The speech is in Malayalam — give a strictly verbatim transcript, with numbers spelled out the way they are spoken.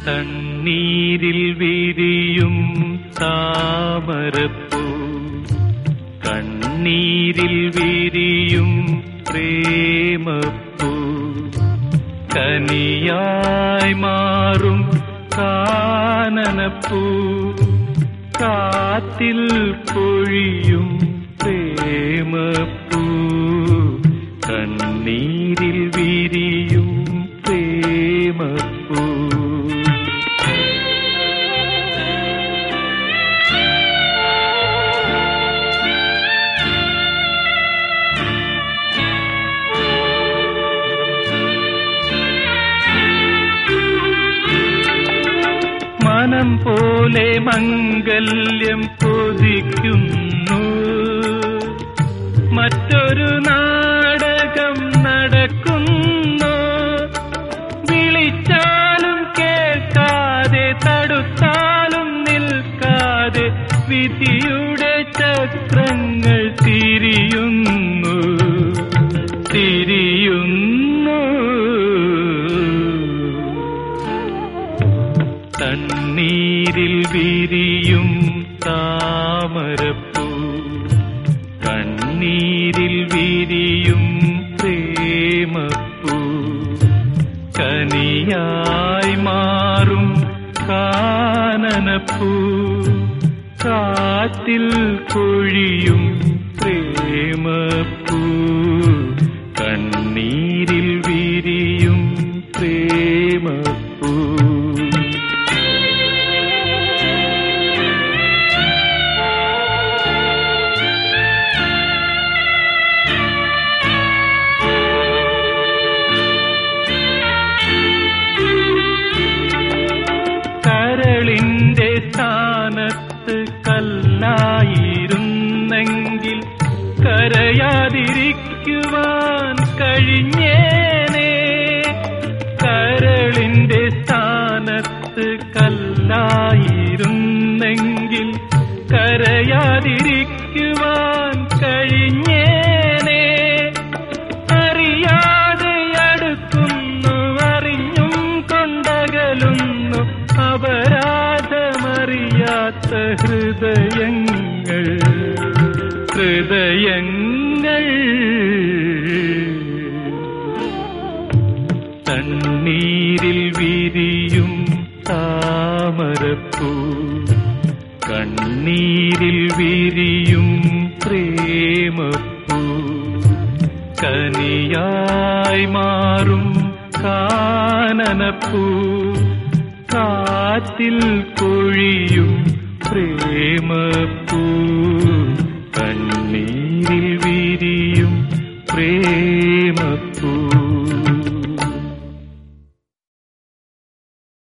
തണ്ണീരിൽ വിരിയും താമരപ്പൂ, കണ്ണീരിൽ വിരിയും പ്രേമപ്പൂ, കനിയായി മാറും കാനനപ്പൂ, കാറ്റിൽ പൊഴിയും പ്രേമപ്പൂ, കണ്ണീരിൽ വിരിയും പ്രേമപ്പൂ. മനം പോലെ മംഗല്യം കൊതിക്കുന്നു, മറ്റൊരു നാടകം നടക്കുന്നു. വിളിച്ചാലും കേൾക്കാതെ, തടുത്താലും നിൽക്കാതെ, വിധിയുടെ ചക്രങ്ങൾ തിരിയുന്നു തിരിയുന്നു. തണ്ണീരിൽ വിരിയും താമരപ്പൂ, കണ്ണീരിൽ വിരിയും പ്രേമപ്പൂ, കനിയായി മാറും കാനനപ്പൂ, കാറ്റിൽ പൊഴിയും പ്രേമപ്പൂ, കണ്ണീരിൽ വിരിയും പ്രേമപ്പൂ. കരളിന്റെ സ്ഥാനത്ത് കല്ലായിരുന്നെങ്കിൽ കരയാതിരിക്കുവാൻ കഴിഞ്ഞേനെ. കരളിന്റെ സ്ഥാനത്ത് കല്ലായിരുന്നെങ്കിൽ കരയാതിരിക്കുവാൻ കഴിഞ്ഞേനെ. അറിയാതെ അടുക്കുന്നു, അറിഞ്ഞും കൊണ്ടകലുന്നു, അപരാധമറിയാത്ത ഹൃദയങ്ങൾ ഹൃദയങ്ങൾ. തണ്ണീരിൽ വിരിയും താമരപ്പൂ, കണ്ണീരിൽ വിരിയും പ്രേമപ്പൂ, കനിയായി മാറും കാനനപ്പൂ, കാറ്റിൽ പൊഴിയും പ്രേമപ്പൂ, കണ്ണീരിൽ